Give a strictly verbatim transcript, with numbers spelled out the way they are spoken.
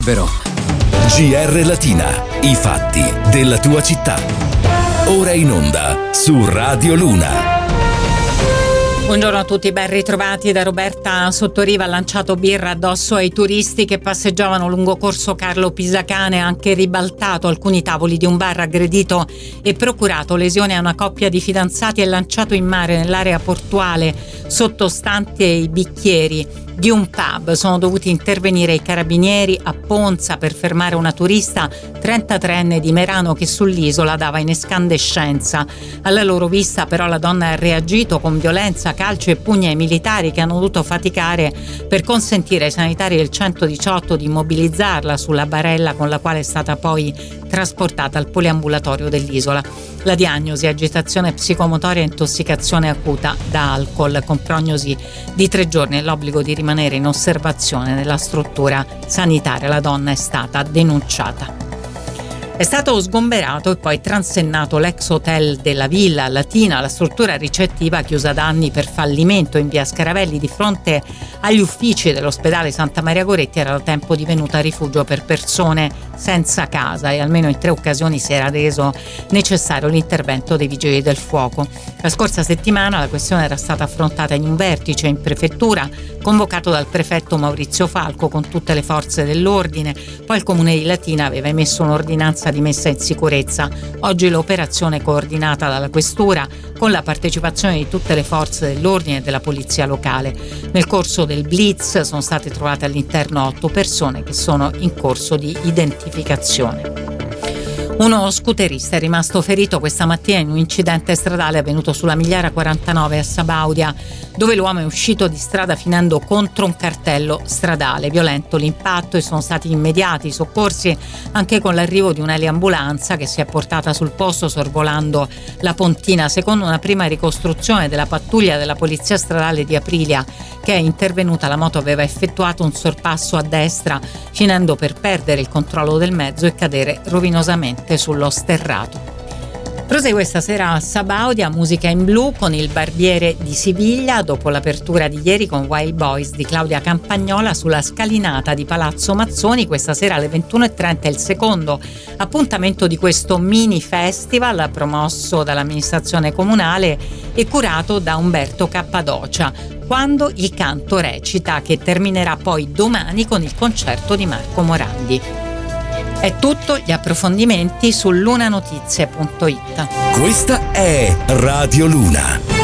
libero. G R Latina, i fatti della tua città. Ora in onda su Radio Luna. Buongiorno a tutti, ben ritrovati da Roberta Sottoriva. Ha lanciato birra addosso ai turisti che passeggiavano lungo corso Carlo Pisacane, ha anche ribaltato alcuni tavoli di un bar, aggredito e procurato lesioni a una coppia di fidanzati e lanciato in mare nell'area portuale sottostante i bicchieri di un pub. Sono dovuti intervenire i carabinieri a Ponza per fermare una turista trentatreenne di Merano che sull'isola dava in escandescenza. Alla loro vista però la donna ha reagito con violenza, calci e pugni ai militari che hanno dovuto faticare per consentire ai sanitari del centodiciotto di immobilizzarla sulla barella con la quale è stata poi trasportata al poliambulatorio dell'isola. La diagnosi: agitazione psicomotoria e intossicazione acuta da alcol, con prognosi di tre giorni e l'obbligo di rimanere in osservazione nella struttura sanitaria. La donna è stata denunciata. È stato sgomberato e poi transennato l'ex hotel della Villa Latina, la struttura ricettiva chiusa da anni per fallimento in via Scaravelli di fronte agli uffici dell'ospedale Santa Maria Goretti. Era da tempo divenuta rifugio per persone senza casa e almeno in tre occasioni si era reso necessario l'intervento dei vigili del fuoco. La scorsa settimana la questione era stata affrontata in un vertice in prefettura convocato dal prefetto Maurizio Falco con tutte le forze dell'ordine. Poi il comune di Latina aveva emesso un'ordinanza di messa in sicurezza. Oggi l'operazione è coordinata dalla questura con la partecipazione di tutte le forze dell'ordine e della polizia locale. Nel corso del blitz sono state trovate all'interno otto persone che sono in corso di identificazione. Uno scooterista è rimasto ferito questa mattina in un incidente stradale avvenuto sulla Migliara quarantanove a Sabaudia, dove l'uomo è uscito di strada finendo contro un cartello stradale. Violento l'impatto e sono stati immediati i soccorsi anche con l'arrivo di un'eliambulanza che si è portata sul posto sorvolando la pontina. Secondo una prima ricostruzione della pattuglia della polizia stradale di Aprilia che è intervenuta, la moto aveva effettuato un sorpasso a destra finendo per perdere il controllo del mezzo e cadere rovinosamente sullo sterrato. Prosegue stasera a Sabaudia musica in blu con il Barbiere di Siviglia, dopo l'apertura di ieri con Wild Boys di Claudia Campagnola sulla scalinata di Palazzo Mazzoni. Questa sera alle ventuno e trenta è il secondo appuntamento di questo mini festival promosso dall'amministrazione comunale e curato da Umberto Cappadocia, Quando il canto recita, che terminerà poi domani con il concerto di Marco Morandi. È tutto, gli approfondimenti su lunanotizie punto it. Questa è Radio Luna.